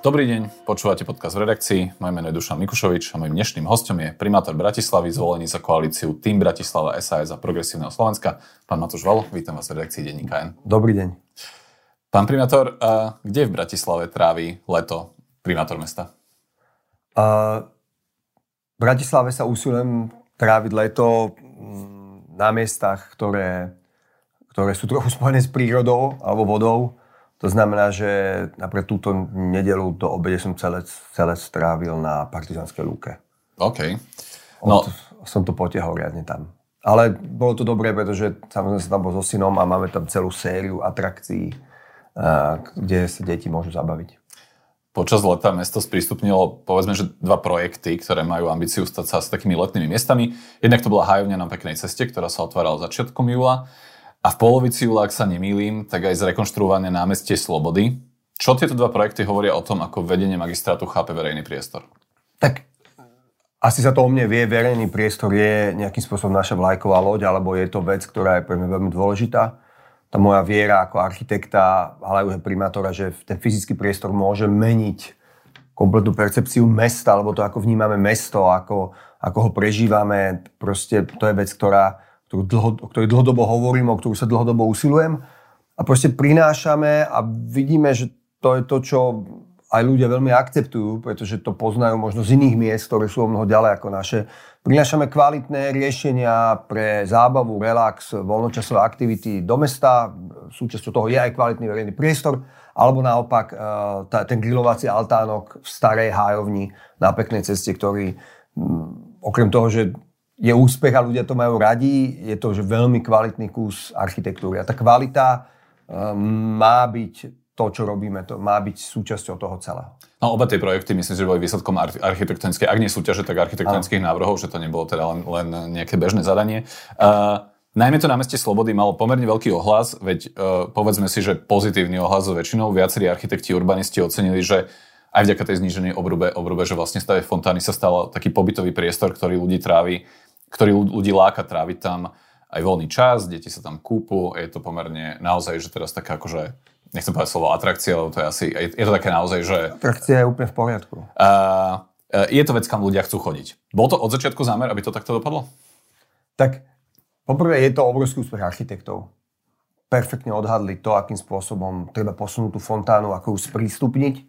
Dobrý deň, počúvate podcast v redakcii. Moje meno je Dušan Mikušovič a mojím dnešným hostom je primátor Bratislavy, zvolený za koalíciu Tým Bratislava SAS a Progresívneho Slovenska, pán Matúš Valo. Vítam vás v redakcii denníka N. Dobrý deň. Pán primátor, kde v Bratislave trávi leto primátor mesta? V Bratislave sa usilujem tráviť leto na miestach, ktoré sú trochu spojené s prírodou alebo vodou. To znamená, že napríklad túto nedeľu do obede som celé strávil na Partizánskej lúke. OK. Som to potiahol riadne tam. Ale bolo to dobré, pretože samozrejme som tam bol so synom a máme tam celú sériu atrakcií, kde sa deti môžu zabaviť. Počas leta mesto sprístupnilo, povedzme, že 2 projekty, ktoré majú ambíciu stať sa s takými letnými miestami. Jednak to bola hájovňa na Peknej ceste, ktorá sa otvárala začiatkom júla. A v polovici júla, ak sa nemýlim, tak aj zrekonštruované námestie Slobody. Čo tieto 2 projekty hovoria o tom, ako vedenie magistrátu chápe verejný priestor? Tak asi sa to o mne vie, verejný priestor je nejakým spôsobom naša vlajková loď, alebo je to vec, ktorá je pre mňa veľmi dôležitá. Tá moja viera ako architekta, ale aj primátora, že ten fyzický priestor môže meniť kompletnú percepciu mesta, alebo to, ako vnímame mesto, ako ho prežívame. Proste to je vec, o ktorej dlhodobo hovorím, o ktorú sa dlhodobo usilujem. A proste prinášame a vidíme, že to je to, čo aj ľudia veľmi akceptujú, pretože to poznajú možno z iných miest, ktoré sú o mnoho ďalej ako naše. Prinášame kvalitné riešenia pre zábavu, relax, voľnočasové aktivity do mesta. Súčasťou toho je aj kvalitný verejný priestor. Alebo naopak ten grilovací altánok v starej hájovni na Peknej ceste, ktorý okrem toho, že je úspech a ľudia to majú radi, je to že veľmi kvalitný kus architektúry. A tá kvalita má byť to, čo robíme, to má byť súčasťou toho celého. No, oba tie projekty, myslím, že boli výsledkom architektonickej, ak nie súťaže, tak architektonických návrhov, že to nebolo teda len nejaké bežné zadanie. Najmä to námestie Slobody malo pomerne veľký ohlas, veď povedzme si, že pozitívny ohlas so väčšinou. Viacerí architekti, urbanisti ocenili, že aj vďaka tej zníženej obrube, že vlastne stave fontány sa stal taký pobytový priestor, ktorý ľudí láka tráviť tam aj voľný čas, deti sa tam kúpu, je to pomerne naozaj, že teraz taká akože, nechcem povedať slovo atrakcia, lebo to je asi, je to také naozaj, že... Atrakcia je úplne v poriadku. Je to vec, kam ľudia chcú chodiť. Bol to od začiatku zámer, aby to takto dopadlo? Tak, poprvé je to obrovský úspech architektov. Perfektne odhadli to, akým spôsobom treba posunúť tú fontánu, ako ju sprístupniť.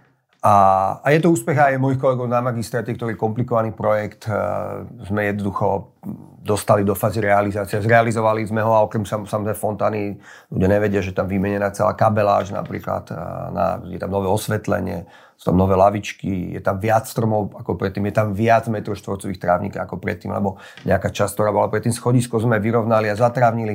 A je to úspech aj mojich kolegov na magistráte, ktorý komplikovaný projekt sme jednoducho dostali do fázy realizácie. Zrealizovali sme ho a okrem samozrejme fontány ľudia nevedia, že tam vymenená celá kabeláž napríklad, je tam nové osvetlenie, sú tam nové lavičky, je tam viac stromov ako predtým, je tam viac metrov štvorcových trávnika ako predtým, lebo nejaká časť, ktorá bola predtým schodisko, sme vyrovnali a zatrávnili.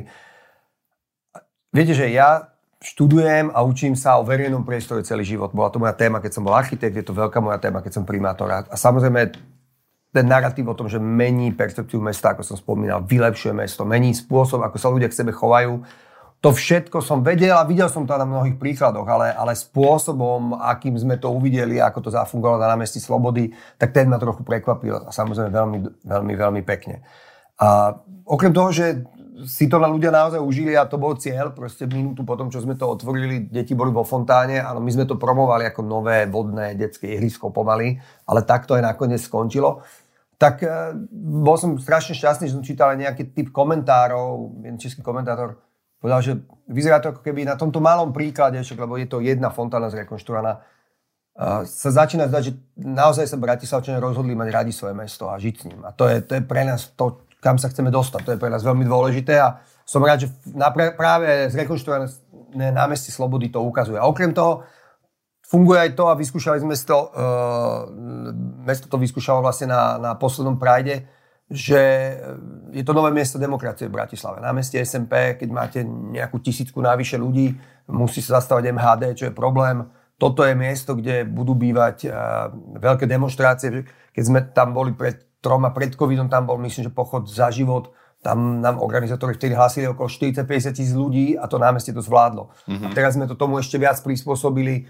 Viete, že ja študujem a učím sa o verejnom priestore celý život. Bola to moja téma, keď som bol architekt, je to veľká moja téma, keď som primátor. A samozrejme, ten narratív o tom, že mení percepciu mesta, ako som spomínal, vylepšuje mesto, mení spôsob, ako sa ľudia k sebe chovajú. To všetko som vedel a videl som to na mnohých príkladoch, ale spôsobom, akým sme to uvideli, ako to zafungovalo na námestí Slobody, tak ten ma trochu prekvapil a samozrejme veľmi, veľmi, veľmi pekne. A okrem toho, že si to na ľudia naozaj užili a to bol cieľ, proste minútu potom, čo sme to otvorili, deti boli vo fontáne, áno, my sme to promovali ako nové vodné detské ihrisko pomaly, ale tak to aj nakoniec skončilo. Tak bol som strašne šťastný, že som čítal nejaký typ komentárov, jeden český komentátor povedal, že vyzerá to ako keby na tomto malom príklade, lebo je to jedna fontána zrekonštruovaná, sa začína zdať, že naozaj sa Bratislavčania rozhodli mať radi svoje mesto a žiť s ním. A to je pre nás to, kam sa chceme dostať. To je pre nás veľmi dôležité a som rád, že práve zrekonštruované námestie Slobody to ukazuje. A okrem toho funguje aj to, a vyskúšali sme to, mesto to vyskúšalo vlastne na poslednom Pride, že je to nové miesto demokracie v Bratislave. Námestie SMP, keď máte nejakú 1000 navyše ľudí, musí sa zastavať MHD, čo je problém. Toto je miesto, kde budú bývať veľké demonštrácie. Keď sme tam boli pred covidom, tam bol, myslím, že pochod za život. Tam nám organizátori vtedy hlásili okolo 40-50 tisíc ľudí a to námestie to zvládlo. Mm-hmm. A teraz sme to tomu ešte viac prispôsobili.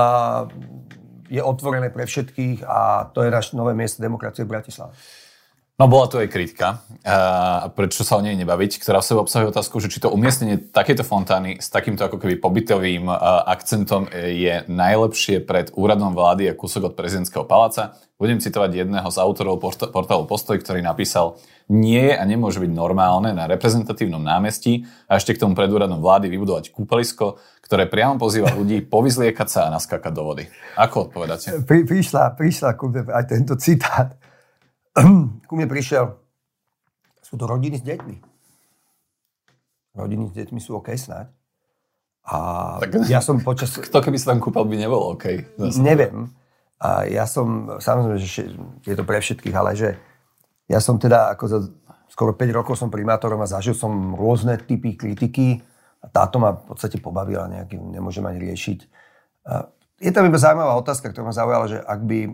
Je otvorené pre všetkých a to je naše nové miesto demokracie v Bratislave. No bola tu aj kritika, prečo sa o nej nebaviť, ktorá v sebe obsahuje otázku, že či to umiestnenie takéto fontány s takýmto ako keby pobytovým akcentom je najlepšie pred úradom vlády a kúsok od prezidentského paláca. Budem citovať jedného z autorov portálu Postoj, ktorý napísal: nie je a nemôže byť normálne na reprezentatívnom námestí a ešte k tomu pred úradom vlády vybudovať kúpalisko, ktoré priamo pozýva ľudí povyzliekať sa a naskákať do vody. Ako odpovedáte? Prišla aj tento citát. Ku mne prišiel, sú to rodiny s deťmi. Rodiny s deťmi sú OK snáď. A tak, ja som počas... Kto keby sa tam kúpal, by nebol OK? Zase. Neviem. A ja som, samozrejme, že je to pre všetkých, ale že ja som teda, ako za skoro 5 rokov som primátorom a zažil som rôzne typy kritiky a táto ma v podstate pobavila, nejaký nemôžem ani riešiť. Je tam iba zaujímavá otázka, ktorá ma zaujala, že ak by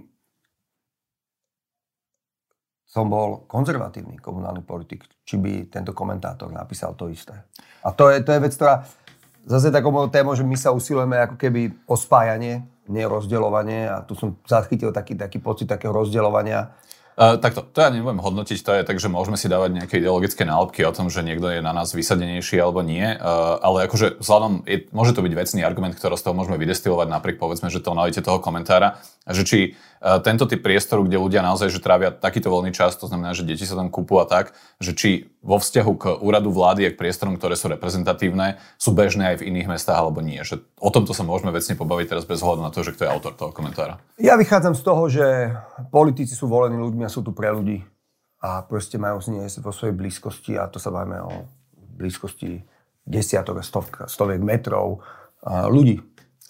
som bol konzervatívny komunálny politik, či by tento komentátor napísal to isté. A to je vec, ktorá zase takou mojou témou, že my sa usilujeme ako keby o spájanie, nie rozdeľovanie, a tu som zachytil taký pocit takého rozdeľovania. Takto, to ja nebudem hodnotiť, to je tak, že môžeme si dávať nejaké ideologické nálepky o tom, že niekto je na nás vysadenejší alebo nie, ale akože vzhľadom, môže to byť vecný argument, ktorý z toho môžeme vydestilovať napriek, povedzme, že tónalite toho komentára, že či tento typ priestoru, kde ľudia naozaj že trávia takýto voľný čas, to znamená, že deti sa tam kúpu a tak, že či vo vzťahu k úradu vlády a k priestorom, ktoré sú reprezentatívne, sú bežné aj v iných mestách alebo nie. Že o tomto sa môžeme vecne pobaviť teraz bez ohľadu na to, že kto je autor toho komentára. Ja vychádzam z toho, že politici sú volení ľuďmi a sú tu pre ľudí a proste majú zniesť vo svojej blízkosti, a to sa bavíme o blízkosti desiatok, stoviek metrov ľudí.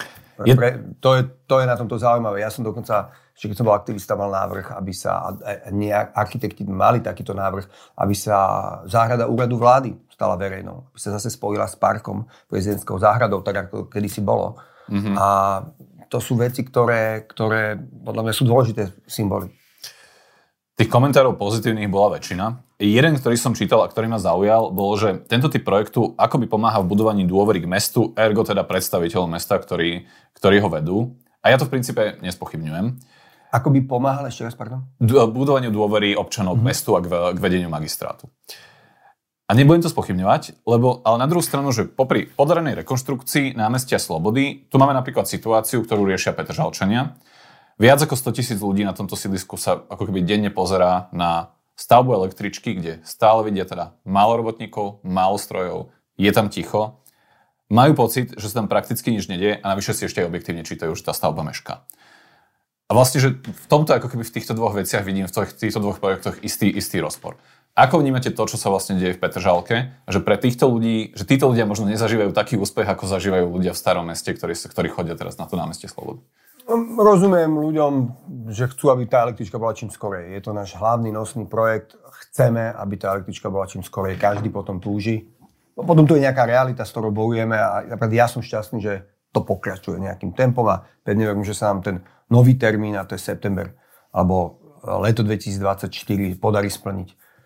To je na tomto zaujímavé. Ja som dokonca, keď som bol aktivista, mal návrh, aby sa architekti mali takýto návrh, aby sa záhrada úradu vlády stala verejnou. Aby sa zase spojila s parkom prezidentskou záhradou, tak ako kedysi bolo. Mm-hmm. A to sú veci, ktoré podľa mňa sú dôležité symboly. Tých komentárov pozitívnych bola väčšina. Jeden, ktorý som čítal a ktorý ma zaujal, bol, že tento typ projektu akoby pomáha v budovaní dôvery k mestu, ergo teda predstaviteľom mesta, ktorí ho vedú. A ja to v princípe nespochybňujem. Akoby pomáhal, ešte raz, pardon? Budovaniu dôvery občanov k mestu a k vedeniu magistrátu. A nebudem to spochybňovať, ale na druhú stranu, že popri podarenej rekonštrukcii námestia Slobody, tu máme napríklad situáciu, ktorú riešia Petržalčania. Viac ako 100 000 ľudí na tomto sídlisku sa ako keby denne pozerá na stavbu električky, kde stále vidia teda málo robotníkov, málo strojov, je tam ticho. Majú pocit, že sa tam prakticky nič nedie a navyše si ešte aj objektívne čítajú, že tá stavba mešká. A vlastne, že v tomto, ako keby v týchto dvoch veciach vidím v týchto dvoch projektoch istý rozpor. Ako vnímate to, čo sa vlastne deje v Petržalke? Že pre týchto ľudí, že títo ľudia možno nezažívajú taký úspech, ako zažívajú ľudia v starom meste, ktorí chodia teraz na to námestie Slobody. Rozumiem ľuďom, že chcú, aby tá električka bola čím skorej. Je to náš hlavný nosný projekt. Chceme, aby tá električka bola čím skorej. Každý potom túži. Potom tu je nejaká realita, s ktorou bojujeme, a ja som šťastný, že to pokračuje nejakým tempom a pevne verím, že sa nám ten nový termín, a to je september alebo leto 2024, podarí splniť.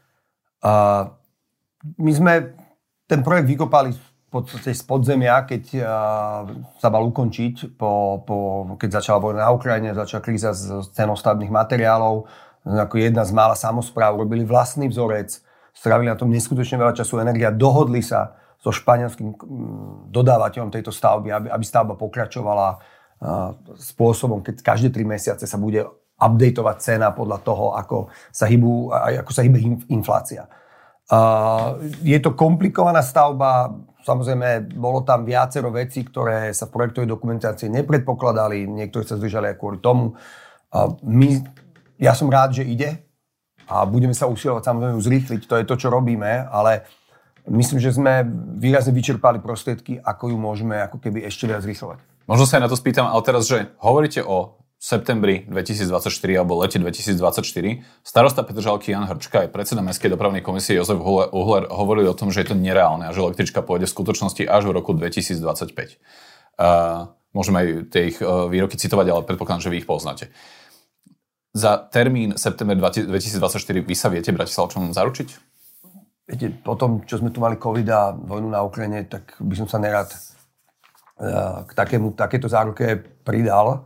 My sme ten projekt vykopali v podstate z podzemia, keď sa mal ukončiť, keď začala vojna na Ukrajine, začala kríza z cenou stavebných materiálov. Ako jedna z mála samospráv robili vlastný vzorec, strávili na tom neskutočne veľa času, energia, dohodli sa so španielským dodávateľom tejto stavby, aby stavba pokračovala spôsobom, keď každé 3 mesiace sa bude updateovať cena podľa toho, ako sa hýbe inflácia. Je to komplikovaná stavba. Samozrejme, bolo tam viacero vecí, ktoré sa v projektovej dokumentácii nepredpokladali, niektorí sa zdržali aj kvôli tomu. Ja som rád, že ide a budeme sa usilovať samozrejme zrýchliť, to je to, čo robíme, ale myslím, že sme výrazne vyčerpali prostriedky, ako ju môžeme ako keby ešte viac zrýchlovať. Možno sa aj na to spýtam, ale teraz, že hovoríte o septembri 2024 alebo lete 2024. Starosta Petržalky Jan Hrčka aj predseda Mestskej dopravnej komisie Jozef Uhler hovorili o tom, že je to nereálne a že električka pôjde v skutočnosti až v roku 2025. Môžeme aj tie ich výroky citovať, ale predpokladám, že vy ich poznáte. Za termín september 2024 vy sa viete Bratislavčanom zaručiť? Viete, po tom, čo sme tu mali COVID a vojnu na Ukrajine, tak by som sa nerad k takéto záruke pridal.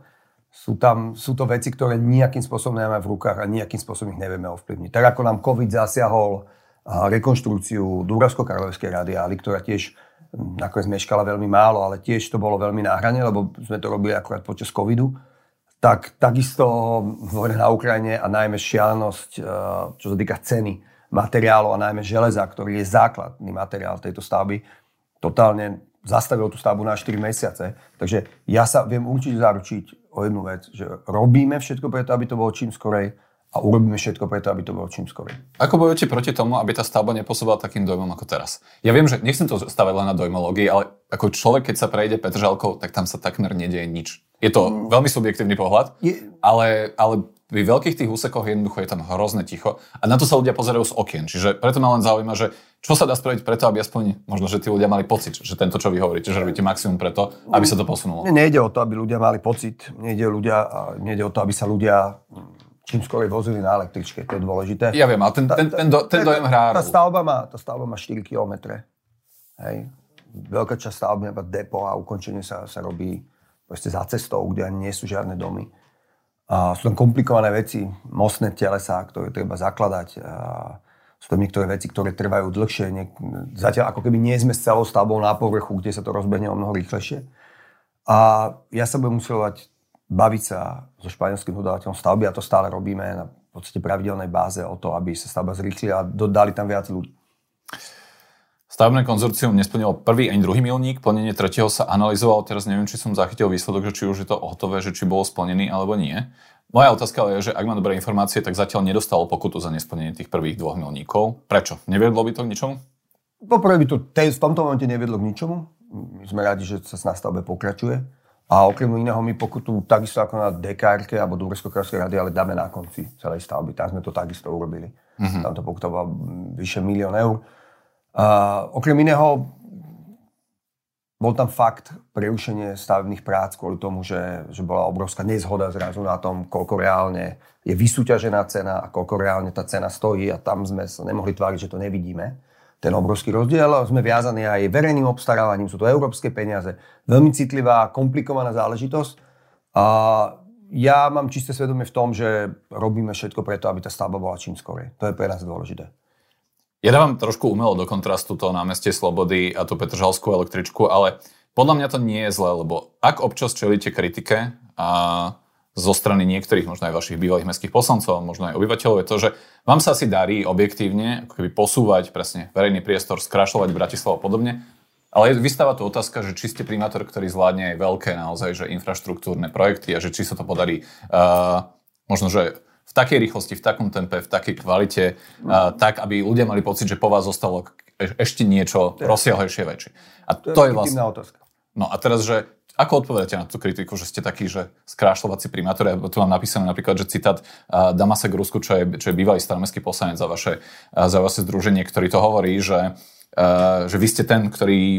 Sú to veci, ktoré nejakým spôsobom nemáme v rukách a nejakým spôsobom ich nevieme ovplyvniť. Tak ako nám COVID zasiahol rekonštrukciu Dúbravsko-Karlovskej radiály, ktorá tiež nakoniec meškala veľmi málo, ale tiež to bolo veľmi na hrane, lebo sme to robili akurát počas covidu. Takisto vojna na Ukrajine a najmä šialenosť, čo sa týka ceny materiálov a najmä železa, ktorý je základný materiál tejto stavby, totálne zastavil tú stavbu na 4 mesiace. Takže ja sa viem určite zaručiť o jednu vec, že robíme všetko preto, aby to bolo čím skorej a urobíme všetko preto, aby to bolo čím skorej. Ako bojujete proti tomu, aby tá stavba nepôsobila takým dojmom ako teraz? Ja viem, že nechcem to stavať len na dojmológii, ale ako človek, keď sa prejde Petržalkou, tak tam sa takmer nedieje nič. Je to veľmi subjektívny pohľad, ale pri veľkých tých úsekoch jednoducho je tam hrozné ticho a na to sa ľudia pozerajú z okien. Čiže preto ma len zaujíma, že čo sa dá spraviť preto, aby aspoň možno, že tí ľudia mali pocit, že tento, čo vy hovoríte, že robíte maximum preto, aby sa to posunulo. Nejde o to, aby ľudia mali pocit. Nejde o to, aby sa ľudia čím skôr vozili na električke. To je dôležité. Ja viem, ale ten dojem hrá. Tá stavba má 4 kilometre. Hej. Veľká časť stavby má depo a ukončenie sa robí proste za cestou, kde ani nie sú žiadne domy. A sú tam komplikované veci, mostné telesá, ktoré treba zakladať. Sú tam niektoré veci, ktoré trvajú dlhšie. Zatiaľ ako keby nie sme s celou stavbou na povrchu, kde sa to rozbehne o mnoho rýchlejšie. A ja sa budem usilovať baviť sa so španielským dodávateľom stavby a to stále robíme na v podstate pravidelnej báze o to, aby sa stavba zrýchlila a dodali tam viac ľudí. Stavebné konzorcium nesplnilo prvý ani druhý milník, plnenie tretieho sa analyzovalo, teraz neviem, či som zachytil výsledok, že či už je to hotové, že či bolo splnený alebo nie. Moja otázka je, že ak mám dobré informácie, tak zatiaľ nedostalo pokutu za nesplnenie tých prvých 2 milníkov. Prečo? Neviedlo by to k ničomu? Poprvé by to v tomto momente neviedlo k ničomu. My sme radi, že sa na stavbe pokračuje. A okrem iného my pokutu takisto ako na DKR-ke alebo Dúbravsko-Karlovskej radiály dáme na konci celej stavby. Tam sme to takisto urobili. Tam to pokuta bola vyše 1 000 000 eur. Okrem iného bol tam fakt prerušenie stavebných prác kvôli tomu, že bola obrovská nezhoda zrazu na tom, koľko reálne je vysúťažená cena a koľko reálne tá cena stojí a tam sme sa nemohli tváriť, že to nevidíme. Ten obrovský rozdiel, sme viazaní aj verejným obstarávaním, sú to európske peniaze. Veľmi citlivá, komplikovaná záležitosť. A ja mám čisté svedomie v tom, že robíme všetko preto, aby tá stavba bola čím skorej. To je pre nás dôležité. Ja dávam trošku umelo do kontrastu to námestie Slobody a tú Petržalskú električku, ale podľa mňa to nie je zlé, lebo ak občas čelíte kritike a zo strany niektorých, možno aj vašich bývalých mestských poslancov, možno aj obyvateľov, je to, že vám sa asi darí objektívne ako keby posúvať presne verejný priestor, skrašľovať Bratislavu a podobne. Ale vystáva tu otázka, že či ste primátor, ktorý zvládne aj veľké naozaj, že infraštruktúrne projekty a že či sa to podarí možno, že v takej rýchlosti, v takom tempe, v takej kvalite, tak, aby ľudia mali pocit, že po vás zostalo ešte niečo rozsiahlejšie väčšie. A to je vlastne otázka. No a teraz, že ako odpovedáte na tú kritiku, že ste taký, že skrášľovací primátor? Ja tu mám napísané napríklad, že citát Damasa Grusku, čo je bývalý staromestský poslanec za vaše združenie, ktorý to hovorí, že vy ste ten, ktorý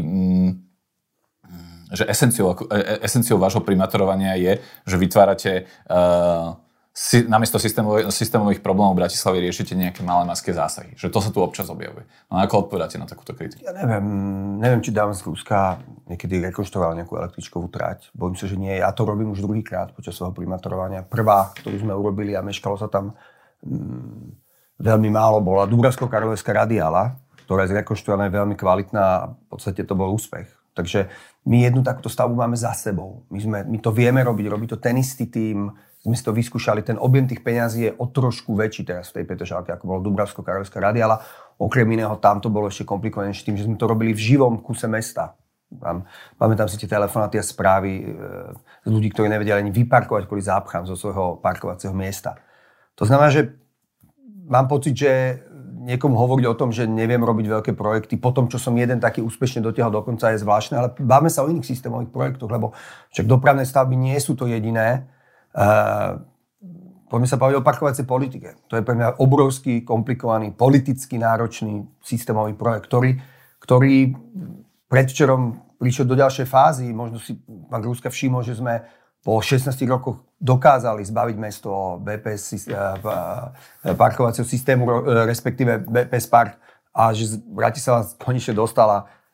že esenciou vášho primátorovania je, že vytvárate namiesto systémových problémov Bratislavy riešite nejaké malé mestské zásahy. Že to sa tu občas objavuje. No ako odpovedáte na takúto kritiku? Ja neviem, či Damas Grúska niekedy rekonštruoval nejakú električkovú trať. Bojím sa, že nie. Ja to robím už druhýkrát počas svojho primátorovania. Prvá, ktorú sme urobili a meškalo sa tam veľmi málo, bola Dúbravsko-Karlovská radiála, ktorá je zrekonštruovaná, veľmi kvalitná a v podstate to bol úspech. Takže my jednu takúto stavbu máme za sebou. My to vieme robí to ten istý tím. My si to vyskúšali, ten objem tých peňazí je o trošku väčší teraz v tej Petržalke, ako bolo Dúbravsko-Karlovská radiála. Okrem iného tam to bolo ešte komplikovanejšie tým, že sme to robili v živom kuse mesta. Pamätám si tie telefonáty a správy z ľudí, ktorí nevedeli ani vyparkovať kvôli zápchám zo svojho parkovacieho miesta. To znamená, že mám pocit, že niekomu hovoriť o tom, že neviem robiť veľké projekty, po tom, čo som jeden taký úspešne dotiahol do konca, je zvláštne, ale bavme sa o iných systémových projektoch, lebo však dopravné stavby nie sú to jediné. Poďme sa povedať o parkovacej politike. To je pre mňa obrovský, komplikovaný, politicky náročný systémový projekt, ktorý predvčerom prišiel do ďalšej fázy. Možno si pán Grúska všimol, že sme po 16 rokoch dokázali zbaviť mesto BPS parkovacieho systému, respektíve BPS Park, a že Bratislava konečne dostala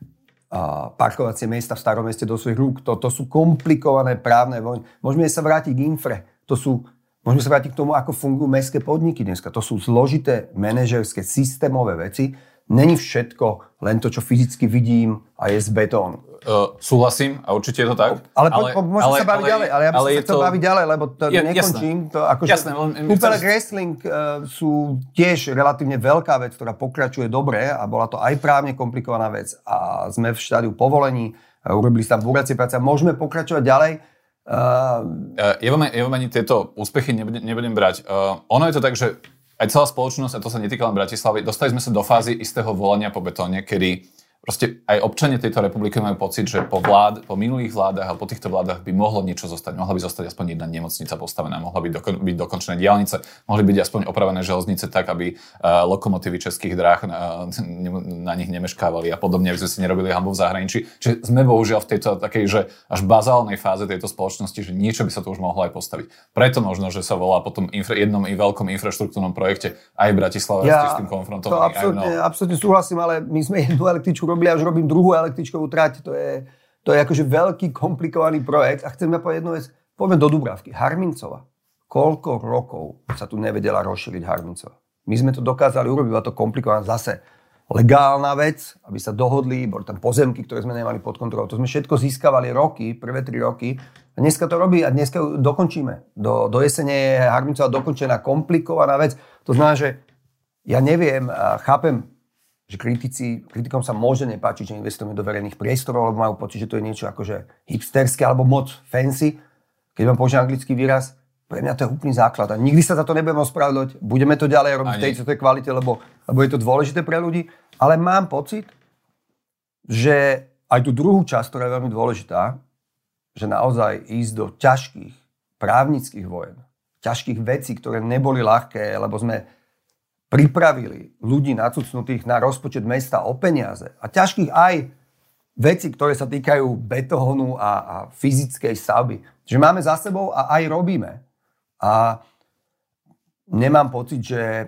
parkovacie miesta v starom meste do svojich rúk. To sú komplikované právne vojny. Môžeme sa vrátiť k infre. Môžeme sa vrátiť k tomu, ako fungujú mestské podniky dneska. To sú zložité manažerské systémové veci. Není všetko len to, čo fyzicky vidím a je z betónu. Súhlasím a určite je to tak. Ale môžeme sa baviť ďalej. Ale ja by som sa chcel baviť ďalej, lebo to nekončím. Kúpelek wrestling sú tiež relatívne veľká vec, ktorá pokračuje dobre a bola to aj právne komplikovaná vec. A sme v štádiu povolení, urobili sa tam búracie práce a môžeme pokračovať ďalej. Ja vám ani tieto úspechy nebudem brať. Ono je to tak, že aj celá spoločnosť, a to sa netýka len Bratislavy, dostali sme sa do fázy istého volania po betóne, kedy proste aj občania tejto republiky majú pocit, že po minulých vládach a po týchto vládach by mohlo niečo zostať. Mohla by zostať aspoň jedna nemocnica postavená, mohla by byť dokončené diaľnice, mohli byť aspoň opravené železnice tak, aby lokomotívy českých dráh na nich nemeškávali a podobne, aby sme si nerobili hanbu v zahraničí. Čiže sme bohužiaľ v tejto takej, že až bazálnej fáze tejto spoločnosti, že niečo by sa tu už mohlo aj postaviť. Preto možno, že sa volá po tom jednom i veľkom infraštruktúrnom projekte aj Bratislava s tým konfrontovaný. Absolútne súhlasím, ale my sme jednu električku robili a už robím druhú električkovú trať. To je akože veľký, komplikovaný projekt. A chcem povedať jednu vec. Poďme do Dubravky. Harmincova. Koľko rokov sa tu nevedela rozšíriť Harmincova? My sme to dokázali urobiť, bola to komplikovaná zase legálna vec, aby sa dohodli, boli tam pozemky, ktoré sme nemali pod kontrolou. To sme všetko získavali roky, prvé 3 roky. A dneska to robí a dneska ju dokončíme. Do jesene je Harmincova dokončená, komplikovaná vec. To znamená, že ja neviem a chápem, že kritikom sa môže nepáčiť, že investujeme do verejných priestorov, lebo majú pocit, že to je niečo akože hipsterské alebo moc fancy. Keď vám použijem anglický výraz, pre mňa to je úplný základ. A nikdy sa za to nebudeme ospravedlňovať. Budeme to ďalej robiť v tej kvalite, lebo je to dôležité pre ľudí. Ale mám pocit, že aj tú druhú časť, ktorá je veľmi dôležitá, že naozaj ísť do ťažkých právnických vojen, ťažkých vecí, ktoré neboli ľahké, lebo sme pripravili ľudí nacucnutých na rozpočet mesta o peniaze a ťažkých aj veci, ktoré sa týkajú betónu a fyzickej stavby. Že máme za sebou a aj robíme. A nemám pocit,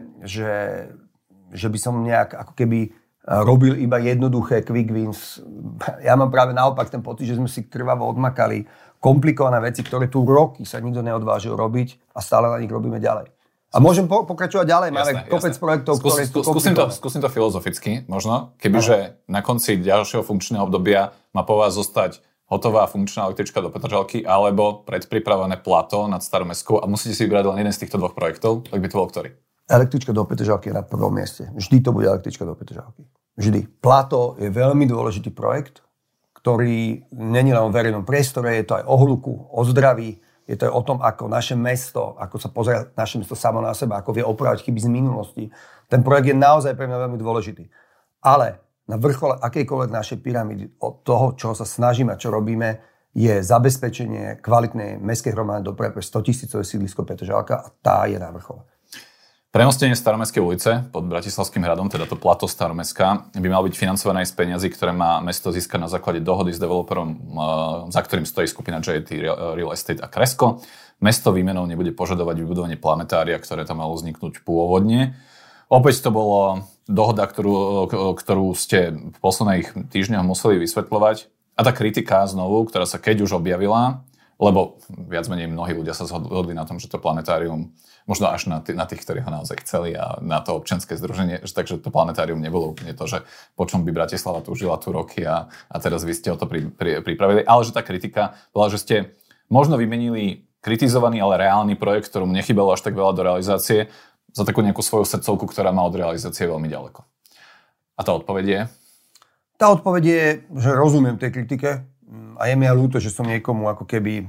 že by som nejak ako keby robil iba jednoduché quick wins. Ja mám práve naopak ten pocit, že sme si krvavo odmakali komplikované veci, ktoré tu roky sa nikto neodvážil robiť a stále na nich robíme ďalej. A môžem pokračovať ďalej, máme kopec projektov, ktoré sú komplikované. Skúsim to filozoficky možno, kebyže na konci ďalšieho funkčného obdobia má po vás zostať hotová funkčná električka do Petržalky alebo predpripravené plato nad Staromestskou a musíte si vybrať len jeden z týchto dvoch projektov, tak by to bol ktorý? Električka do Petržalky je na prvom mieste. Vždy to bude električka do Petržalky. Vždy. Plato je veľmi dôležitý projekt, ktorý není len o verejnom priestore, je to aj o hluku, o zdraví. Je to aj o tom, ako naše mesto, ako sa pozerá naše mesto samo na seba, ako vie opravať chyby z minulosti. Ten projekt je naozaj pre mňa veľmi dôležitý. Ale na vrchole akejkoľvek našej pyramídy od toho, čo sa snažíme a čo robíme, je zabezpečenie kvalitnej mestskej hromadnej dopravy pre 100 000 sídlisko Petržalka a tá je na vrchole. Premostenie Staromestskej ulice pod Bratislavským hradom, teda to plato Staromestská, by malo byť financované z peňazí, ktoré má mesto získať na základe dohody s developerom, za ktorým stojí skupina JT Real Estate a Kresko. Mesto výmenou nebude požadovať vybudovanie planetária, ktoré tam malo vzniknúť pôvodne. Opäť to bolo dohoda, ktorú ste v posledných týždňoch museli vysvetľovať. A tá kritika znovu, ktorá sa keď už objavila, lebo viac menej mnohí ľudia sa zhodli na tom, že to planetárium, možno až na tých, ktorí ho naozaj chceli a na to občianske združenie, takže to planetárium nebolo úplne to, že po čom by Bratislava túžila tu roky a teraz vy ste o to pripravili. Ale že tá kritika bola, že ste možno vymenili kritizovaný, ale reálny projekt, ktorom nechybalo až tak veľa do realizácie, za takú nejakú svoju srdcovku, ktorá má od realizácie veľmi ďaleko. A tá odpoveď je? Tá odpoveď je, že rozumiem tej kritike a je mi aj ľúto, že som niekomu ako keby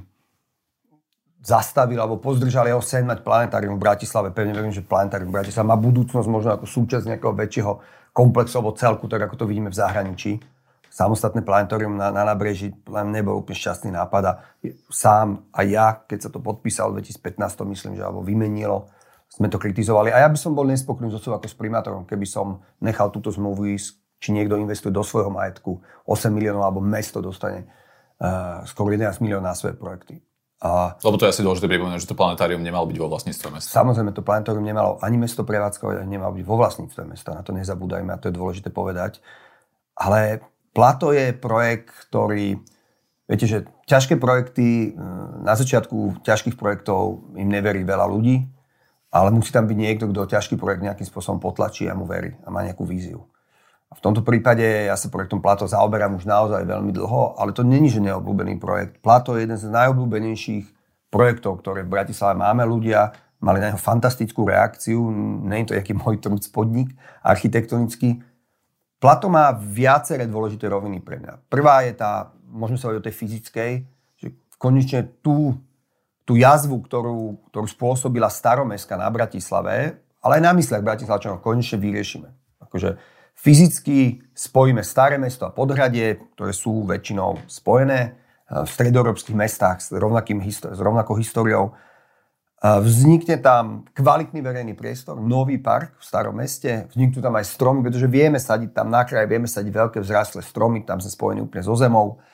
zastavil alebo pozdržal jeho sen mať planetárium v Bratislave. Pevne verím, že planetárium v Bratislave má budúcnosť možno ako súčasť nejakého väčšieho komplexu alebo celku, tak ako to vidíme v zahraničí. Samostatné planetárium na nábreží len nebol úplne šťastný nápad a sám a ja, keď sa to podpísal v 2015, myslím, že alebo vymenilo, sme to kritizovali. A ja by som bol nespokojný so sebou ako s primátorom, keby som nechal túto zmluvu ísť, či niekto investuje do svojho majetku 8 miliónov alebo mesto dostane skoro 11 miliónov na svoje projekty. Lebo to je asi dôležité pripomenúť, že to planetárium nemalo byť vo vlastníctve mesta. Samozrejme, to planetárium nemalo ani mesto prevádzkovať, ani nemalo byť vo vlastníctve mesta. Na to nezabúdajme a to je dôležité povedať. Ale Plato je projekt, ktorý, viete, že ťažké projekty, na začiatku ťažkých projektov im neverí veľa ľudí, ale musí tam byť niekto, kto ťažký projekt nejakým spôsobom potlačí a mu verí a má nejakú víziu. A v tomto prípade ja sa projektom Plato zaoberám už naozaj veľmi dlho, ale to není, že neobľúbený projekt. Plato je jeden z najobľúbenejších projektov, ktoré v Bratislave máme. Ľudia mali na neho fantastickú reakciu. Nie je to nejaký môj trúc podnik architektonický. Plato má viaceré dôležité roviny pre mňa. Prvá je tá, môžeme sa hovoriť o tej fyzickej, že konečne tú jazvu, ktorú spôsobila staromestská na Bratislave, ale aj na mysliach Bratislavčanov konečne vyriešime. Akože fyzicky spojíme Staré mesto a Podhradie, ktoré sú väčšinou spojené v stredoeurópskych mestách s rovnakou históriou. Vznikne tam kvalitný verejný priestor, nový park v Starom meste, vzniknú tam aj stromy, pretože vieme sadiť tam na kraji, vieme sadiť veľké vzrastlé stromy, tam sme spojení úplne so zemou.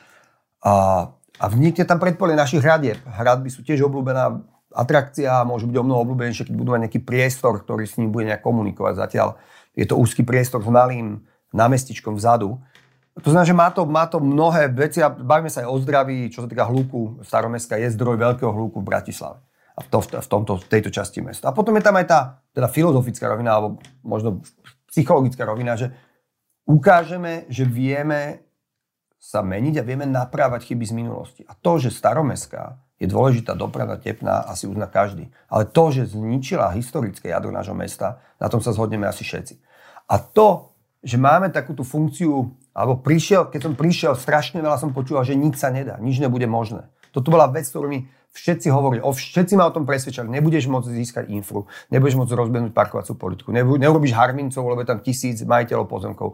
A vznikne tam predpolie našich hradieb. Hradby sú tiež obľúbená atrakcia a môžu byť omnoho obľúbenejšie, keď budú mať nejaký priestor, ktorý s ním bude nejak komunikovať. Zatiaľ je to úzky priestor s malým námestičkom vzadu. To znamená, že má to mnohé veci a bavíme sa aj o zdraví, čo sa týka hluku. Staromestská je zdroj veľkého hluku v Bratislave. A v tejto časti mesta. A potom je tam aj tá teda filozofická rovina, alebo možno psychologická rovina, že ukážeme, že vieme sa meniť a vieme naprávať chyby z minulosti. A to, že staromestská je dôležitá doprava tepná, asi uzná každý. Ale to, že zničila historické jadro nášho mesta, na tom sa zhodneme asi všetci. A to, že máme takúto funkciu, alebo keď som prišiel, strašne veľa som počúval, že nič sa nedá, nič nebude možné. Toto bola vec, ktorú mi všetci hovorili, všetci ma o tom presvedčali, nebudeš môcť získať infru, nebudeš môcť rozbehnúť parkovaciu politiku, neurobíš Harmincov, lebo je tam 1000 majiteľov pozemkov,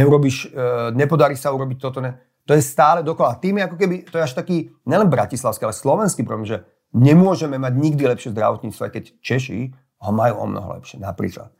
nepodarí sa urobiť toto. To je stále dokola. Tým je ako keby, to je až taký, nielen bratislavský, ale slovenský problém, že nemôžeme mať nikdy lepšie zdravotníctvo, aj keď Češi ho majú o mnoho lepšie, napríklad.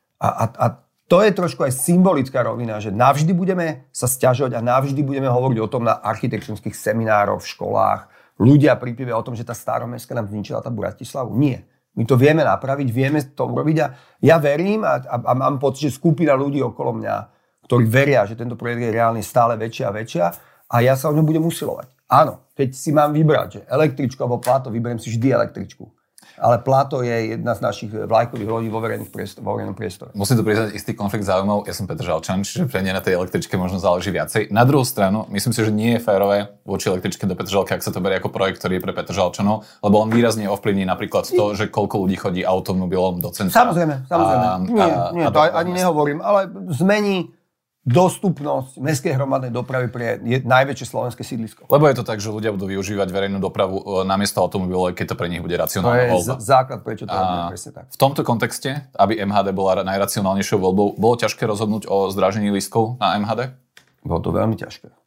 A to je trošku aj symbolická rovina, že navždy budeme sa sťažovať a navždy budeme hovoriť o tom na architektonických seminároch v školách. Ľudia pripívajú o tom, že tá staromestská nám zničila tá Bratislavu. Nie. My to vieme napraviť, vieme to urobiť a ja verím a mám pocit, že skupina ľudí okolo mňa, ktorí veria, že tento projekt je reálne stále väčšia a väčšia a ja sa o ňom budem usilovať. Áno, keď si mám vybrať, že električku alebo Plato, vyberiem si vždy električku. Ale Plato je jedna z našich vlajkových lodí vo verejnom priestore. Musím tu priznať istý konflikt záujmov. Ja som Petržalčan, čiže pre mňa na tej električke možno záleží viacej. Na druhú stranu, myslím si, že nie je férové voči električke do Petržalky, ak sa to berie ako projekt, ktorý je pre Petržalčanov, lebo on výrazne ovplyvní napríklad to, že koľko ľudí chodí automobilom do centra. Samozrejme. Nie, to ani nehovorím, ale zmení dostupnosť mestskej hromadnej dopravy pre najväčšie slovenské sídlisko. Lebo je to tak, že ľudia budú využívať verejnú dopravu namiesto automobilov, keď to pre nich bude racionálna voľba. To je základ, prečo to robíme presne tak. V tomto kontexte, aby MHD bola najracionálnejšou voľbou, bolo ťažké rozhodnúť o zdrážení lístkov na MHD? Bolo to veľmi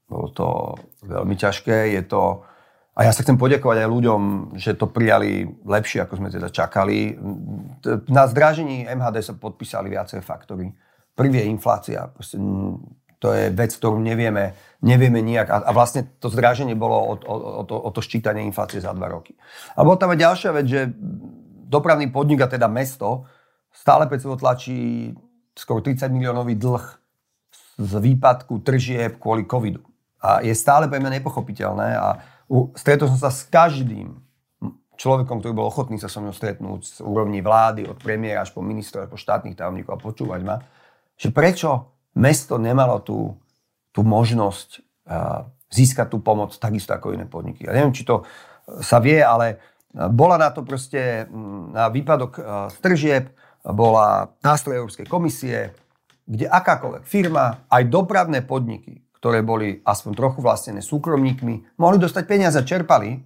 ťažké. Je to... A ja sa chcem poďakovať aj ľuďom, že to prijali lepšie, ako sme teda čakali. Na zdrážení MHD sa podpísali viaceré faktory. Prvý je inflácia. Proste, to je vec, ktorú nevieme nijak. A vlastne to zdráženie bolo o to ščítanie inflácie za 2 roky. A bola tam aj ďalšia vec, že dopravný podnik, a teda mesto, stále pred sebou tlačí skoro 30 miliónový dlh z výpadku tržieb kvôli covidu. A je stále pre mňa nepochopiteľné. A stretol som sa s každým človekom, ktorý bol ochotný sa so mnou stretnúť z úrovni vlády, od premiéra až po ministra, až po štátnych tajomníkov a počúvať ma, že prečo mesto nemalo tú možnosť získať tú pomoc takisto ako iné podniky. Ja neviem, či to sa vie, ale bola na to proste na výpadok z tržieb, bola nástroj Európskej komisie, kde akákoľvek firma, aj dopravné podniky, ktoré boli aspoň trochu vlastnené súkromníkmi, mohli dostať peniaze a čerpali.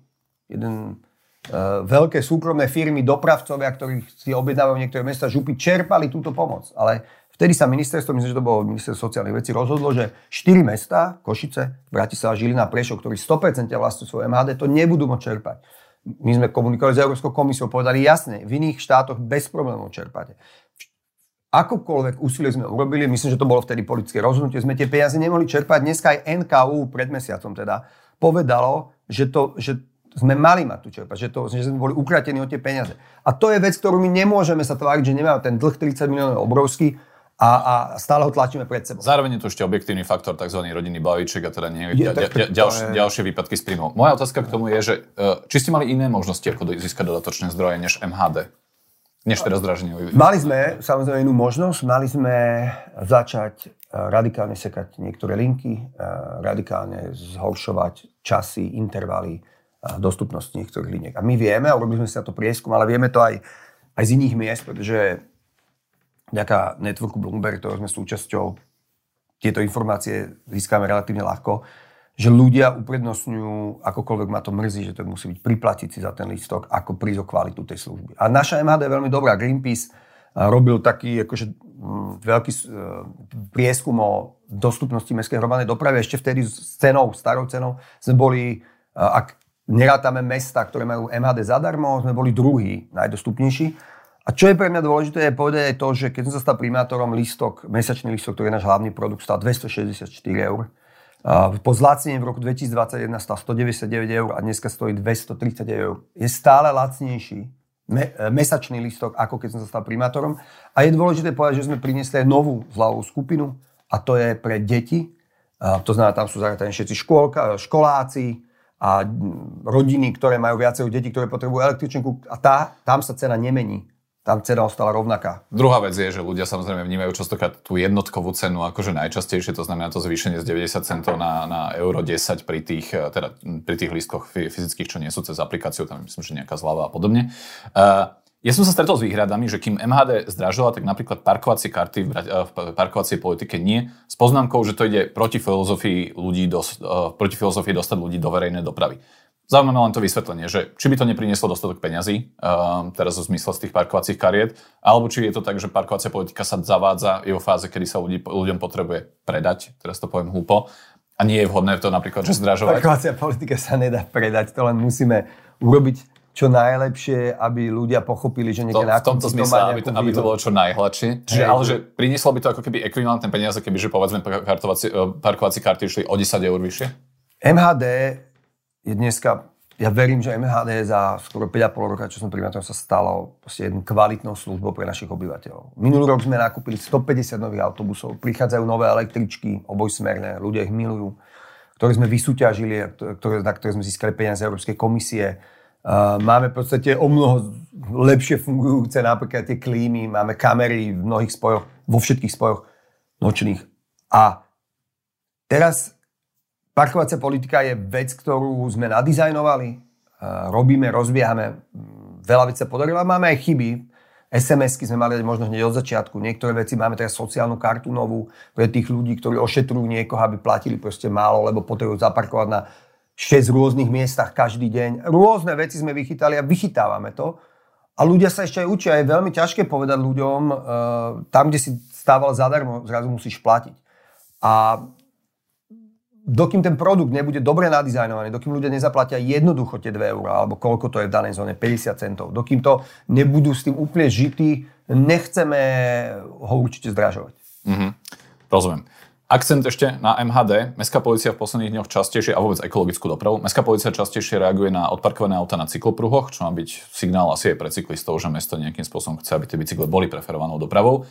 Veľké súkromné firmy, dopravcovia, ktorí si objednávajú niektoré mesta, župy, čerpali túto pomoc. Ale vtedy sa ministerstvo, myslím, že to bolo ministerstvo sociálnych vecí, rozhodlo, že 4 mestá, Košice, Bratislava, Žilina, Prešov, ktorí 100% vlastnú svoje MHD, to nebudú môcť čerpať. My sme komunikovali s Európskou komisiou, povedali jasne, v iných štátoch bez problémov čerpáte. Akokoľvek úsilie sme urobili, myslím, že to bolo vtedy politické rozhodnutie, sme tie peniaze nemohli čerpať. Dneska aj NKÚ pred mesiacom teda povedalo, že sme mali mať tu čerpať, že sme boli ukratení o tie peniaze. A to je vec, ktorú my nemôžeme sa tváriť, že nemáme ten dlh 30 miliónov obrovský A stále ho tlačíme pred sebou. Zároveň je tu ešte objektívny faktor, tzv. Rodinný balíček a teda ďalšie výpadky z príjmov. Moja otázka k tomu je, že či ste mali iné možnosti, ako získať dodatočné zdroje než MHD? Než teraz zdraženie? Mali sme samozrejme inú možnosť. Mali sme začať radikálne sekať niektoré linky, radikálne zhoršovať časy, intervaly dostupnosti niektorých liniek. A my vieme, a urobili sme si na to prieskum, ale vieme to aj z iných miest, pretože vďaka networku Bloomberg, ktorého sme súčasťou, tieto informácie získame relatívne ľahko, že ľudia uprednostňujú, akokoľvek ma to mrzí, že to musí byť priplatiť si za ten lístok, ako prísť o kvalitu tej služby. A naša MHD je veľmi dobrá. Greenpeace robil taký akože veľký prieskum o dostupnosti mestskej hromadnej dopravy. Ešte vtedy s cenou, starou cenou sme boli, ak nerátame mesta, ktoré majú MHD zadarmo, sme boli druhý najdostupnejší. A čo je pre mňa dôležité, je povedať aj to, že keď som sa stal primátorom, mesačný lístok, ktorý je náš hlavný produkt, stal 264 eur. Po zlacnení v roku 2021 stal 199 eur a dneska stojí 230 eur. Je stále lacnejší mesačný lístok, ako keď som sa stal primátorom. A je dôležité povedať, že sme priniesli aj novú zľavovú skupinu a to je pre deti. To znamená, tam sú zarátaní všetci školáci a rodiny, ktoré majú viacej detí, ktoré potrebujú električninku a tam sa cena nemení. Tam cena ostala rovnaká. Druhá vec je, že ľudia samozrejme vnímajú častokrát tú jednotkovú cenu akože najčastejšie, to znamená to zvýšenie z 90 centov na euro 10 pri tých lístkoch fyzických, čo nie sú cez aplikáciu, tam myslím, že nejaká zľava a podobne. Ja som sa stretol s výhradami, že kým MHD zdražila, tak napríklad parkovacie karty v parkovacej politike nie, s poznámkou, že to ide proti filozofii dostať ľudí do verejnej dopravy. Zaujímavé len to vysvetlenie, že či by to neprinieslo dostatok peňazí, teraz v zmysle z tých parkovacích kariet, alebo či je to tak, že parkovacia politika sa zavádza vo fáze, kedy sa ľuďom potrebuje predať, teraz to poviem hlúpo, a nie je vhodné to napríklad, že zdražovať. Parkovacia politika sa nedá predať, to len musíme urobiť čo najlepšie, aby ľudia pochopili, že niekde na konci to má nejakú aby to bolo čo najhladšie. Čiže, ale že prinieslo by to ako keby ekvivalentné peniaze, keby, že povedzme parkovacie karty išli o 10 eur vyššie? MHD je dneska, ja verím, že MHD za skoro 5,5 roka, čo som primátorom, sa stalo jednou kvalitnou službou pre našich obyvateľov. Minulý rok sme nakúpili 150 nových autobusov, prichádzajú nové električky, obojsmerné, ľudia ich milujú, ktoré sme vysúťažili, na ktoré sme získali peniaze Európskej komisie. Máme v podstate o mnoho lepšie fungujúce napríklad tie klímy, máme kamery v mnohých spojoch, vo všetkých spojoch nočných. A teraz parkovacia politika je vec, ktorú sme nadizajnovali, robíme, rozbiehame, veľa vecí sa podarilo a máme aj chyby. SMS-ky sme mali možno hneď od začiatku, niektoré veci máme teraz sociálnu kartu novú pre tých ľudí, ktorí ošetrujú niekoho, aby platili proste málo, lebo potrebujú zaparkovať na 6 rôznych miestach každý deň. Rôzne veci sme vychytali a vychytávame to. A ľudia sa ešte aj učia. Je veľmi ťažké povedať ľuďom, tam, kde si stával zadarmo, zrazu musíš platiť. A dokým ten produkt nebude dobre nadizajnovaný, dokým ľudia nezaplatia jednoducho tie 2 eurá, alebo koľko to je v danej zóne, 50 centov, dokým to nebudú s tým úplne žití, nechceme ho určite zdražovať. Rozumiem. Akcent ešte na MHD. Mestská polícia v posledných dňoch častejšie, a vôbec ekologickú dopravu, mestská polícia častejšie reaguje na odparkované auta na cyklopruhoch, čo má byť signál asi aj pre cyklistov, že mesto nejakým spôsobom chce, aby tie bicykle boli preferovanou dopravou.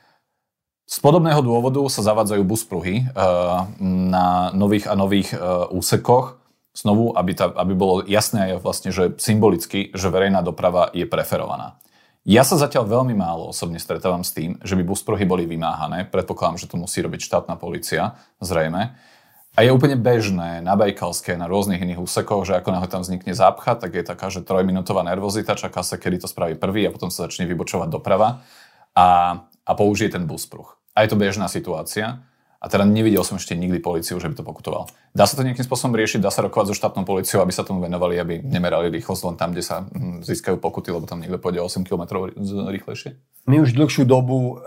Z podobného dôvodu sa zavádzajú buspruhy na nových a nových úsekoch, znovu, aby bolo jasné aj vlastne, že symbolicky, že verejná doprava je preferovaná. Ja sa zatiaľ veľmi málo osobne stretávam s tým, že by buspruhy boli vymáhané. Predpokladám, že to musí robiť štátna polícia, zrejme. A je úplne bežné na Bajkalskej, na rôznych iných úsekoch, že ako náhle tam vznikne zápcha, tak je taká, že 3-minútová nervozita, čaká sa, kedy to spraví prvý a potom sa začne vybočovať doprava a použije ten buspruh. A je to bežná situácia. A teda nevidel som ešte nikdy políciu, že by to pokutoval. Dá sa to nejakým spôsobom riešiť? Dá sa rokovať so štátnou políciou, aby sa tomu venovali, aby nemerali rýchlosť len tam, kde sa získajú pokuty, lebo tam niekto pôjde 8 km rýchlejšie? My už dlhšiu dobu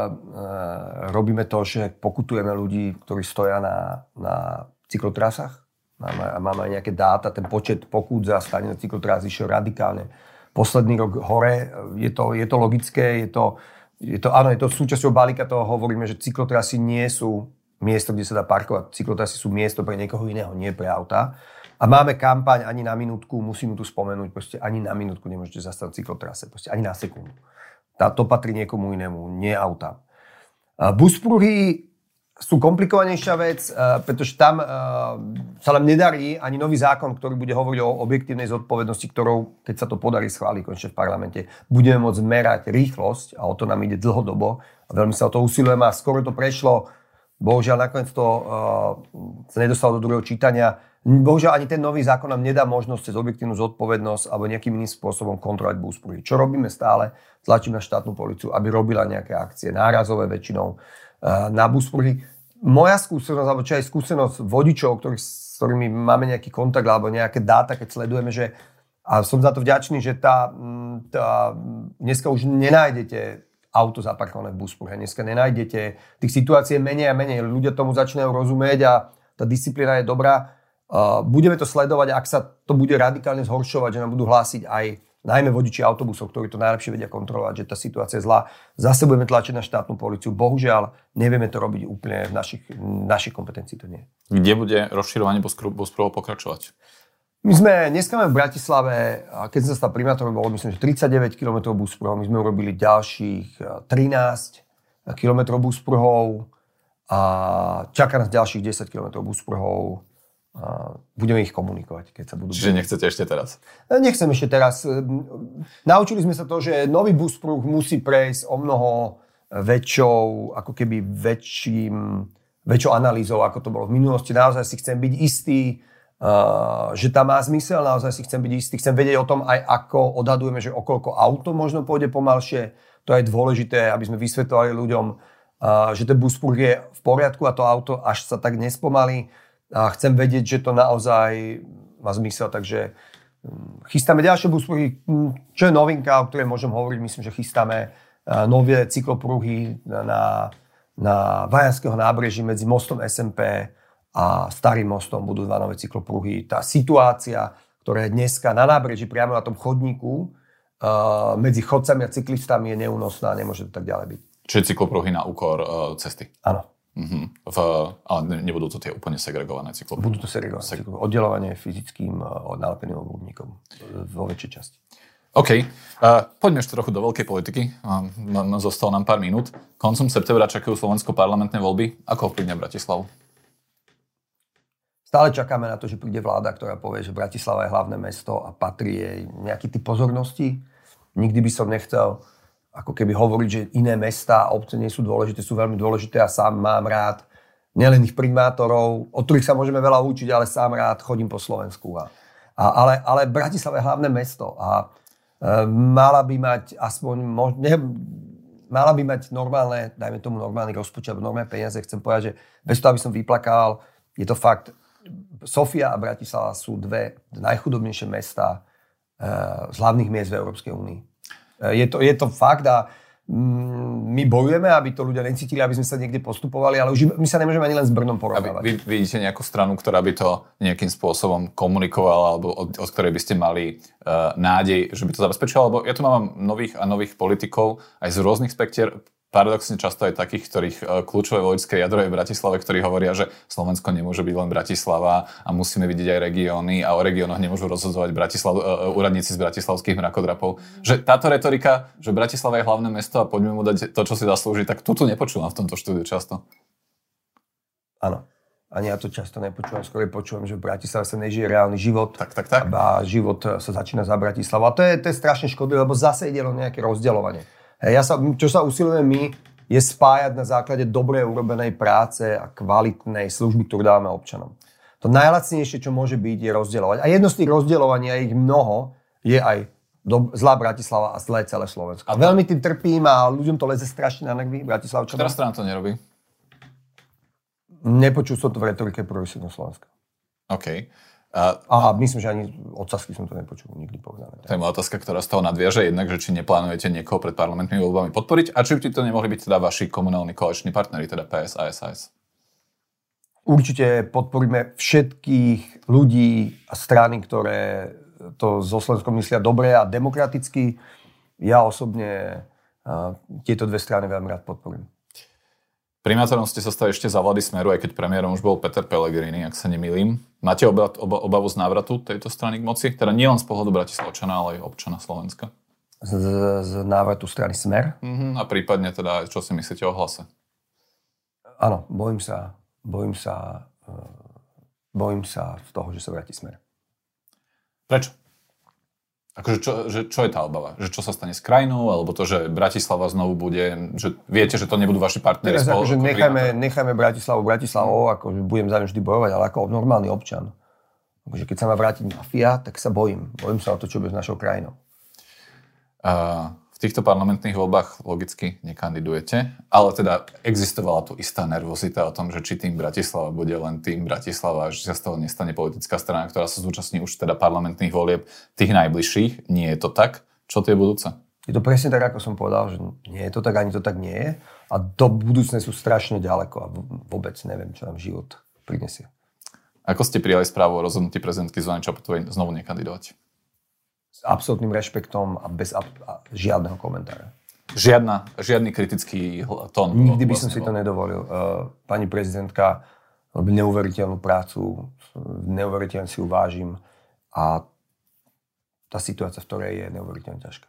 robíme to, že pokutujeme ľudí, ktorí stoja na cyklotrasách. Máme aj nejaké dáta, ten počet pokút za stanie na cyklotrás išiel radikálne. Posledný rok hore, je to logické, je to súčasťou balíka, toho hovoríme, že cyklotrasy nie sú miesto, kde sa dá parkovať. Cyklotrasy sú miesto pre niekoho iného, nie pre auta. A máme kampaň ani na minútku, musím tu spomenúť, proste ani na minútku nemôžete zastať cyklotrase, proste ani na sekundu. To patrí niekomu inému, nie autám. Buspruhy sú komplikovanejšia vec, pretože tam sa nám nedarí ani nový zákon, ktorý bude hovoriť o objektívnej zodpovednosti, ktorou, keď sa to podarí schváliť konečne v parlamente, budeme môcť merať rýchlosť a o to nám ide dlhodobo. A veľmi sa o to usilujeme a skoro to prešlo. Bohužiaľ, nakoniec to sa nedostalo do druhého čítania. Bohužiaľ, ani ten nový zákon nám nedá možnosť cez objektívnu zodpovednosť alebo nejakým iným spôsobom kontrolovať buspruhy. Čo robíme stále? Tlačím na štátnu políciu, aby robila nejaké akcie, nárazové väčšinou na buspruhy. Moja skúsenosť, alebo čo aj skúsenosť vodičov, s ktorými máme nejaký kontakt alebo nejaké dáta, keď sledujeme, že a som za to vďačný, že dneska už nenájdete auto zaparkované v buspruhe. Dneska nenájdete tých situácií menej a menej. Ľudia tomu začínajú rozumieť a tá disciplína je dobrá. Budeme to sledovať, ak sa to bude radikálne zhoršovať, že nám budú hlásiť aj najmä vodiči autobusov, ktorí to najlepšie vedia kontrolovať, že tá situácia je zlá. Zase budeme tlačiť na štátnu políciu. Bohužiaľ, nevieme to robiť úplne v našich kompetencií. To nie. Kde bude rozširovanie buspruhov pokračovať? My dneska máme v Bratislave, keď som sa stal primátorom, bolo myslím, že 39 km buspruhov. My sme urobili ďalších 13 km buspruhov a čaká nás ďalších 10 km buspruhov. Budeme ich komunikovať, keď sa budú... Čiže nechcete ešte teraz? Nechcem ešte teraz. Naučili sme sa to, že nový buspruh musí prejsť o mnoho väčšou analýzou, ako to bolo v minulosti. Naozaj si chcem byť istý, že tam má zmysel, naozaj si chcem byť istý. Chcem vedieť o tom aj, ako odhadujeme, že okolko auto možno pôjde pomalšie. To je dôležité, aby sme vysvetľovali ľuďom, že ten buspruh je v poriadku a to auto až sa tak nespomalí. A chcem vedieť, že to naozaj má zmysel, takže chystáme ďalšie buspruhy. Čo je novinka, o ktorej môžem hovoriť, myslím, že chystáme nové cyklopruhy na Vajanského nábreží medzi mostom SMP a Starým mostom budú 2 nové cyklopruhy. Tá situácia, ktorá je dneska na nábreží, priamo na tom chodníku, medzi chodcami a cyklistami je neúnosná, nemôže to tak ďalej byť. Čiže cyklopruhy na úkor cesty? Áno. Ale nebudú to tie úplne segregované cyklopruhy? Budú to segregované. Oddelovanie fyzickým nálepeným obvodníkom vo väčšej časti. OK. Poďme ešte trochu do veľkej politiky. Zostalo nám pár minút. Koncom septembra čakajú Slovensko parlamentné voľby. Ako ovplyvnia Bratislavu? Stále čakáme na to, že príde vláda, ktorá povie, že Bratislava je hlavné mesto a patrí jej nejaký typ pozornosti. Nikdy by som nechcel ako keby hovoriť, že iné mestá a obce nie sú dôležité, sú veľmi dôležité a sám mám rád nielen ich primátorov, od ktorých sa môžeme veľa učiť, ale sám rád chodím po Slovensku. Ale Bratislava je hlavné mesto a mala by mať aspoň mala by mať normálne, dajme tomu normálny rozpočet, normálne peniaze. Chcem povedať, že bez toho, aby som vyplakal, je to fakt, Sofia a Bratislava sú 2 najchudobnejšie mestá z hlavných miest v Európskej únii. Je to fakt a my bojujeme, aby to ľudia necítili, aby sme sa niekde postupovali, ale už my sa nemôžeme ani len s Brnom porovnávať. Vy vidíte nejakú stranu, ktorá by to nejakým spôsobom komunikovala, alebo od ktorej by ste mali nádej, že by to zabezpečilo? Lebo ja tu mám nových a nových politikov aj z rôznych spektier, paradoxne často aj takých, ktorých kľúčové voličské jadro je v Bratislave, ktorí hovoria, že Slovensko nemôže byť len Bratislava a musíme vidieť aj regióny a o regiónoch nemôžu rozhodovať úradníci z bratislavských mrakodrapov. Že táto retorika, že Bratislava je hlavné mesto a poďme mu dať to, čo si zaslúži, tak tu nepočúvam v tomto štúdiu často. Áno. Ani ja to často nepočúvam, skôr počúvam, že v Bratislave sa nežije reálny život. Tak. A život sa začína za Bratislavu. A to je strašne škodlivé, lebo zase ide o nejaké rozdeľovanie. Čo sa usilujeme my, je spájať na základe dobre urobenej práce a kvalitnej služby, ktorú dávame občanom. To najlacnejšie, čo môže byť, je rozdeľovať. A jedno z tých rozdeľovaní, a ich mnoho, je aj zlá Bratislava a zlé celé Slovensko. A veľmi tým trpím a ľuďom to leze strašne na nervy Bratislavčanom. Ktorá strana to nerobí? Nepočul som to v retorike Progresívneho Slovenska. OK. A myslím, že ani od Sasky som to nepočul nikdy povedané. To je moja otázka, ktorá z toho nadviaže, jednak, že či neplánujete niekoho pred parlamentnými voľbami podporiť a či by to nemohli byť teda vaši komunálni koaliční partneri, teda PS a SAS? Určite podporíme všetkých ľudí a strany, ktoré to so Slovenskom myslia dobre a demokraticky. Ja osobne tieto 2 strany veľmi rád podporím. Primátorom ste sa stali ešte za vlády Smeru, aj keď premiérom už bol Peter Pellegrini, ak sa nemýlim. Máte obavu z návratu tejto strany k moci? Teda nie len z pohľadu Bratislavčana, ale aj občana Slovenska. Z návratu strany Smer? A prípadne teda, čo si myslíte o Hlase? Áno, bojím sa z toho, že sa vráti Smer. Prečo? Akože čo je tá obava? Že čo sa stane s krajinou? Alebo to, že Bratislava znovu bude... Že viete, že to nebudú vaši partneri spolu? Akože nechajme Bratislavou, akože budem za ňu vždy bojovať, ale ako normálny občan. Akože keď sa má vrátiť mafia, tak sa bojím. Bojím sa o to, čo bude s našou krajinou. V týchto parlamentných voľbách logicky nekandidujete, ale teda existovala tu istá nervozita o tom, že či tým Bratislava bude len tým Bratislava, že sa z toho nestane politická strana, ktorá sa zúčastní už teda parlamentných volieb tých najbližších. Nie je to tak? Čo tie budúce? Je to presne tak, ako som povedal, že nie je to tak, ani to tak nie je. A do budúcne sú strašne ďaleko a vôbec neviem, čo nám život prinesie. Ako ste prijali správu o rozhodnutí prezidentky Zuzany Čaputovej znovu nekandidovať? S absolútnym rešpektom a bez žiadneho komentára. Žiadny kritický tón. Nikdy by som si to nedovolil. Pani prezidentka robí neuveriteľnú prácu, neuveriteľne si ju vážim a tá situácia, v ktorej je neuveriteľne ťažká.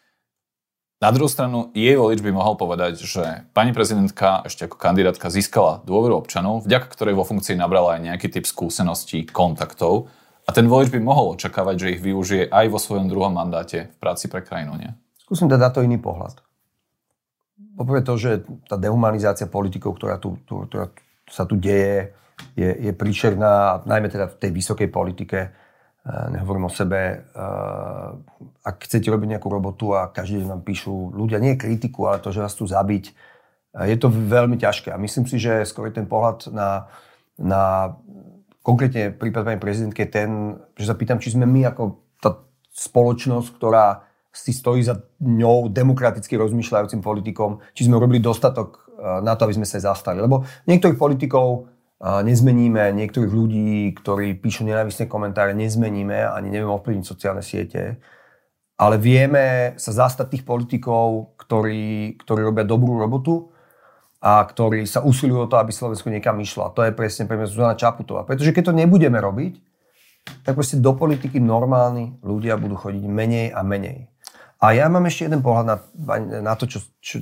Na druhú stranu, jej volič by mohol povedať, že pani prezidentka ešte ako kandidátka získala dôveru občanov, vďaka ktorej vo funkcii nabrala aj nejaký typ skúseností, kontaktov. A ten volič by mohol očakávať, že ich využije aj vo svojom druhom mandáte v práci pre krajinu, nie? Skúsim teda to iný pohľad. Poprvé to, že tá dehumanizácia politikov, ktorá sa tu deje, je príšerná, najmä teda v tej vysokej politike. Nehovorím o sebe. Ak chcete robiť nejakú robotu a každý deň vám píšu ľudia, nie kritiku, ale to, že vás tu zabiť, je to veľmi ťažké. A myslím si, že skôr ten pohľad na konkrétne prípad pani prezidentky je ten, že sa pýtam, či sme my ako tá spoločnosť, ktorá si stojí za ňou demokraticky rozmýšľajúcim politikom, či sme urobili dostatok na to, aby sme sa zastali. Lebo niektorých politikov nezmeníme, niektorých ľudí, ktorí píšu nenávistné komentáre, nezmeníme, ani nevieme ovplyvniť sociálne siete, ale vieme sa zastať tých politikov, ktorí robia dobrú robotu a ktorí sa usilujú o to, aby Slovensko niekam išlo. A to je presne pre mňa Zuzana Čaputová. Pretože keď to nebudeme robiť, tak proste do politiky normálni ľudia budú chodiť menej a menej. A ja mám ešte jeden pohľad na to,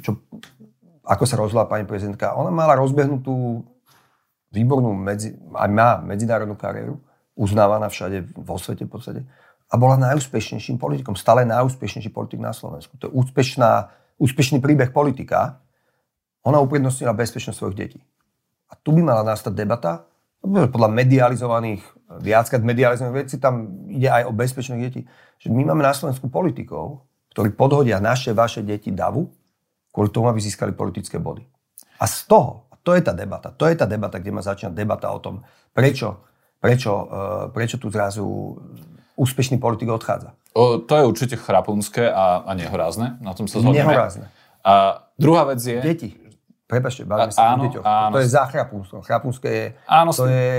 ako sa rozhodla pani prezidentka. Ona mala rozbehnutú výbornú aj má medzinárodnú kariéru, uznávaná všade vo svete v podstate. A bola najúspešnejším politikom, stále najúspešnejší politik na Slovensku. To je úspešný príbeh politika. Ona uprednostnila bezpečnosť svojich detí. A tu by mala nastať debata, podľa viackrát medializovaných vecí, tam ide aj o bezpečnosť detí, že my máme na Slovensku politikov, ktorí podhodia vaše deti davu, kvôli tomu, aby získali politické body. A z toho, to je tá debata, kde má začínať debata o tom, prečo tu zrazu úspešný politik odchádza. To je určite chrapunské a nehorázne, na tom sa zhodneme. Nehorázne. A druhá vec je... Deti. Prepáčte, bavíme sa o deťoch. To je za chrapunstvo. Chrapunské je... Áno, to je...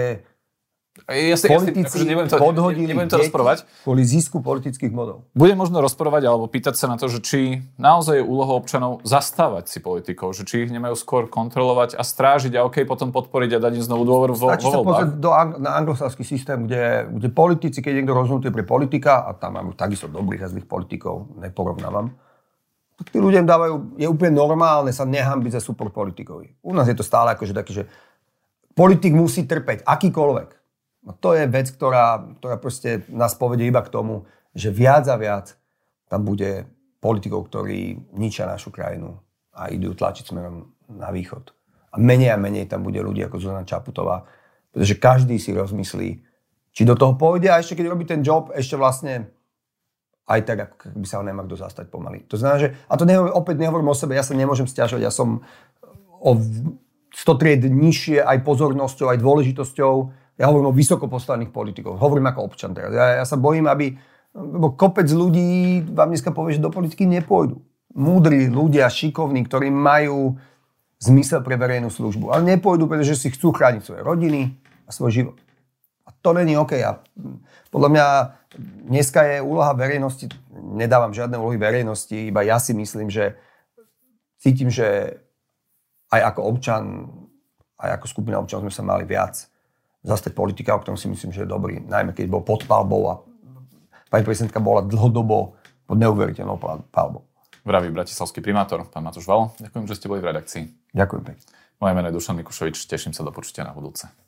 Politici podhodili nebudem to rozprávať. Kvôli zisku politických bodov. Budem možno rozprávať alebo pýtať sa na to, že či naozaj je úlohou občanov zastávať si politikov, že či ich nemajú skôr kontrolovať a strážiť a potom podporiť a dať im znovu dôveru vo voľbách. Stačí sa pozrieť na anglosaský systém, kde politici, keď niekto rozhodnutý pre politika, a tam máme takisto dobrých a zlých politikov, neporovnávam, tak tí ľudia im dávajú, je úplne normálne sa nehanbiť za super politikovi. U nás je to stále akože taký, že politik musí trpeť, akýkoľvek. No to je vec, ktorá proste nás povedie iba k tomu, že viac a viac tam bude politikov, ktorí ničia našu krajinu a idú tlačiť smerom na východ. A menej tam bude ľudí ako Zuzana Čaputová, pretože každý si rozmyslí, či do toho pôjde a ešte keď robí ten job, ešte vlastne aj tak, ako by sa ho nemá kto zastať pomaly. To znamená, že, a to opäť nehovorím o sebe, ja sa nemôžem sťažovať, ja som o 100 tried nižšie aj pozornosťou, aj dôležitosťou. Ja hovorím o vysoko postavených politikov. Hovorím ako občan teraz. Ja sa bojím, lebo kopec ľudí vám dneska povie, že do politiky nepôjdu. Múdri ľudia, šikovní, ktorí majú zmysel pre verejnú službu. Ale nepôjdu, pretože si chcú chrániť svoje rodiny a svoj život. A to není OK. A podľa mňa dneska je úloha verejnosti, nedávam žiadne úlohy verejnosti, iba ja si myslím, že cítim, že aj ako občan, aj ako skupina občanov sme sa mali viac zastať politika, o ktorom si myslím, že je dobrý. Najmä keď bol pod palbou a pani prezidentka bola dlhodobo pod neuveriteľnou palbou. Vraví bratislavský primátor, pán Matúš Valo. Ďakujem, že ste boli v redakcii. Ďakujem pekne. Moje meno je Dušan Mikušovič, teším sa do počutia na budúce.